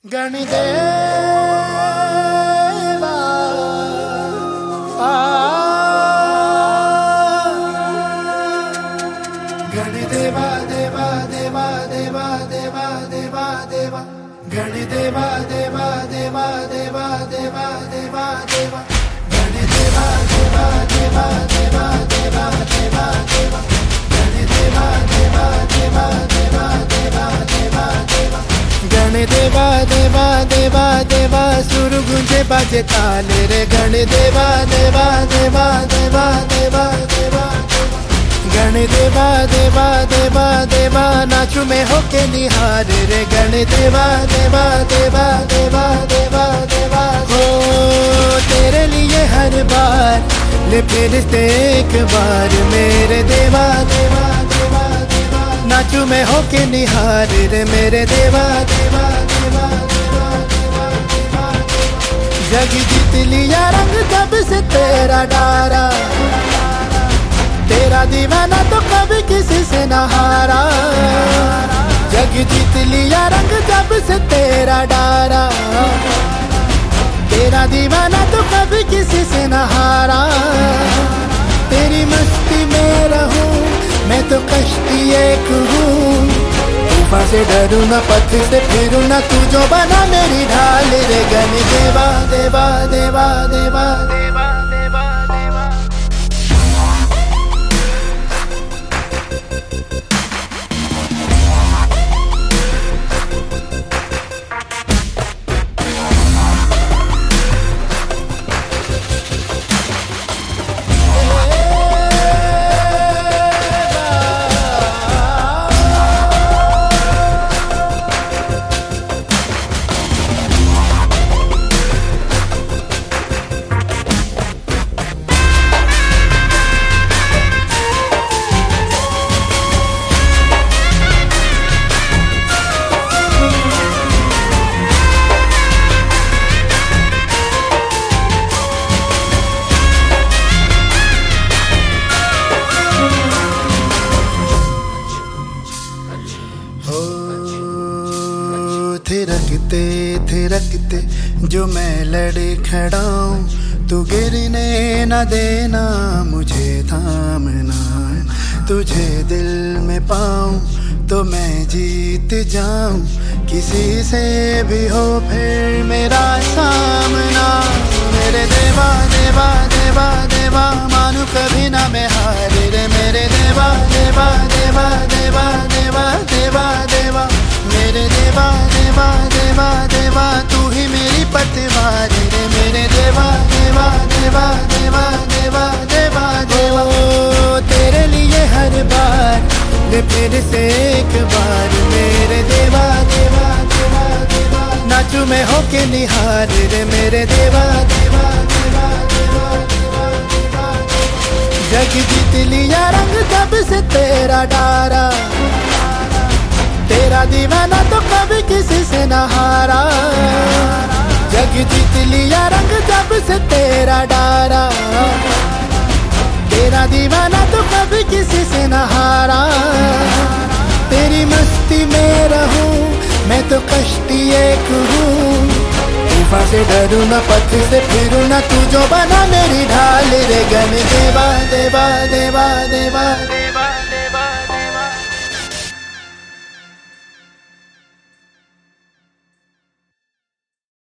गणदेवा गणदेवा देवा देवा देवा देवा देवा देवा गणदेवा देवा देवा देवा देवा देवा देवा गणदेवा देवा देवा देवा देवा देवा देवा गणदेवा देवा देवा देवा देवा देवा देवा गणदेवा देवा देवा देवा सुर गुंजे बाजे ताले रे गणदेवा देवा देवा देवा देवा देवा गणदेवा देवा देवा देवा नाचू में होके निहार रे गणदेवा देवा देवा देवा देवा देवा हो तेरे लिए हर बार ले फिर से एक बार मेरे देवा देवा देवा देवा नाचू में होके निहार रे मेरे देवा देवा देवा देवा देवा देवा जग जीत लिया रंग जब से तेरा डारा तेरा दीवाना तो कभी किसी से न हारा जग जीत लिया रंग जब से तेरा डारा तेरा दीवाना तो कभी किसी से न हारा तेरी मस्ती में रहूं मैं तो कश्ती एक हूँ तूफान से डरूं ना पत्थर से फिरूं ना तू जो बना मेरी ढाल रे गणदेवा देवा देवा देवा देवा देवा देवा थिरकते थिरकते जो मैं लड़े खड़ाऊं तू गिरने न देना मुझे थामना तुझे दिल में पाऊं तो मैं जीत जाऊं किसी से भी हो फिर मेरा सामना मेरे देवा देवा देवा देवा मानू कभी ना मैं हार रे मेरे देवा देवा देवा देवा देवा देवा देवा मेरे देवा देवा देवा देवा तू ही मेरी पतवार रे मेरे देवा देवा देवा देवा देवा देवा देवा तेरे लिए हर बार ले फिर से एक बार मेरे देवा देवा देवा देवा नाचू में होके निहार रे मेरे देवा देवा देवा देवा देवा देवा जग जीत लिया रंग जब से तेरा डारा तेरा दीवाना तो कभी किसी से न हारा जग जीत लिया रंग जब से तेरा डारा तेरा दीवाना तो कभी किसी से न हारा तेरी मस्ती में रहूं मैं तो कश्ती एक हूँ तूफान से डरूं ना पत्थर से फिरूं ना तू जो बना मेरी ढाल रे गणदेवा देवा देवा देवा